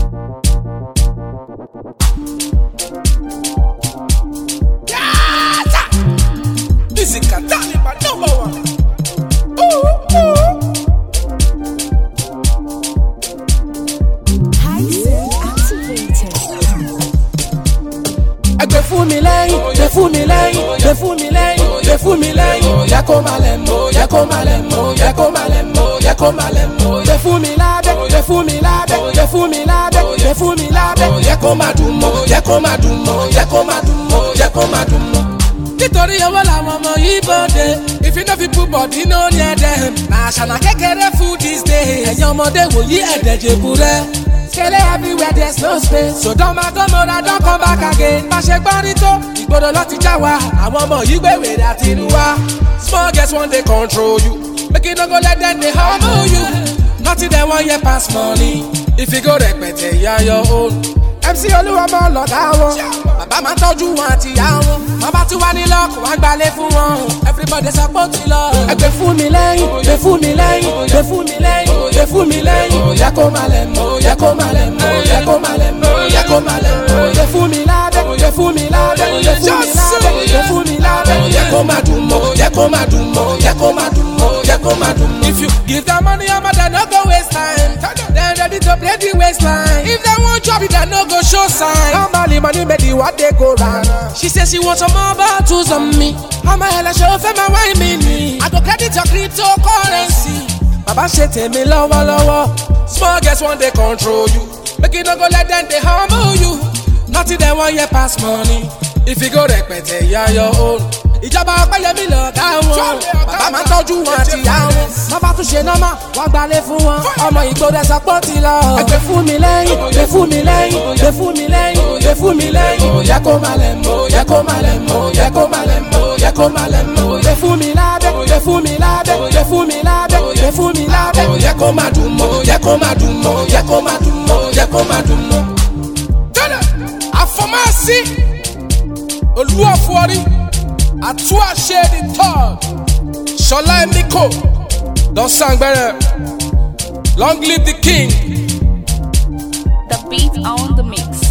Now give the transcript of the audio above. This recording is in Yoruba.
Music Taliban number one. Ẹgbẹ́ fún mi lẹ́yìn, gbé fún mi lẹ́yìn, gbé fún mi lẹ́yìn, gbé fún mi lẹ́yìn. Yẹ kó máa lẹ̀ mọ́, yẹ kó máa lẹ̀ mọ́, yẹ kó máa lẹ̀ mọ́, yẹ kó máa lẹ̀ mọ́. Gbé fún mi lábẹ́, gbé fún mi lábẹ́, gbé fún mi lábẹ́, gbé fún mi lábẹ́. Yẹ kó máa dùn mọ́, yẹ kó máa dùn mọ́, yẹ kó máa dùn mọ́, yẹ kó máa dùn mọ́. Nítorí owó làwọn ọmọ yìí bọ́dé. If you no fit put body no near them. Na àṣànà kékeré food these days. Ẹ̀yin ọmọdé wòyí ẹ̀dẹ̀ jèbù rẹ̀. Skele everywhere there's no space. So don't matter more than don't come back again. Má ṣe gbọ́ rí tó, ìgboro lọ ti já wa. Àwọn ọmọ yìí gbé wèrè àti ìlú wa. Small girls wan dey control you. Make you no go let them dey humble you. Nothing dem wan hear pass money. If you go rẹpẹtẹ, you are your own. MC Olúwọmọ lọ̀gá wọn. Bàbá máa tọ́jú wọn àti ìyá wọn. Bàbá tí wà ní lọ́ọ̀kù wá gbalẹ̀ fún wọn. Everybody support ti lọ. Ẹgbẹ́ fún mi lẹ́yìn, gbé fún mi lẹ́yìn, gbé fún mi lẹ́yìn, gbé fún mi lẹ́yìn. Yẹ kó máa lẹ̀ mọ́, yẹ kó máa lẹ̀ mọ́, yẹ kó máa lẹ̀ mọ́, yẹ kó máa lẹ̀ mọ́. Gbé fún mi lábẹ́, gbé fún mi lábẹ́, gbé fún mi lábẹ́, gbé fún mi lábẹ́. Yẹ kó máa dùn mọ́, yẹ kó máa dùn mọ́, yẹ kó máa dùn mọ́, yẹ kó máa dùn mọ́. If you give them money, I'ma no go waste time. They ready to play the waistline. If they won't drop it, they no go show sign. Normally money make the what they go round. She says she wants some more bottles on me. I'ma hella show for my wine mini. I go credit your cryptocurrency. Baba ṣe tèmi lọ́wọ́lọ́wọ́. Small girls want they control you. Make you no go let them they humble you. Nothing they want hear pass money. If you go rẹpẹtẹ, you are your own. Ìjọba Ọpẹ́yẹmí lọ̀gá wọn. Bàbá máa tọ́jú wọn àti ìyá wọn. Wọ́n bá tún ṣe nọ́mà, wọ́n gbalẹ̀ fún wọn. Ọmọ ìgboro sọpọ́ ti lọ. Ẹgbẹ́ fún mi lẹ́yìn, gbé fún mi lẹ́yìn, gbé fún mi lẹ́yìn, gbé fún mi lẹ́yìn. Yẹ kó máa lẹ̀ mọ́, yẹ kó máa lẹ̀ mọ́, yẹ kó máa lẹ̀ mọ́, yẹ kó máa lẹ̀ mọ́. Gbé fún mi lábẹ́, gbé fún mi lábẹ́, gbé fún mi lábẹ́, gbé fún mi lábẹ́. Yẹ kó máa dùn mọ́, yẹ kó máa dùn mọ́, yẹ kó máa dùn mọ́, yẹ kó máa dùn mọ́. Àfọ̀másí Olúọ̀fọ̀rí. Atuashe the third, Shola Emiko, Don Sangbere, long live the king. The beat on the mix.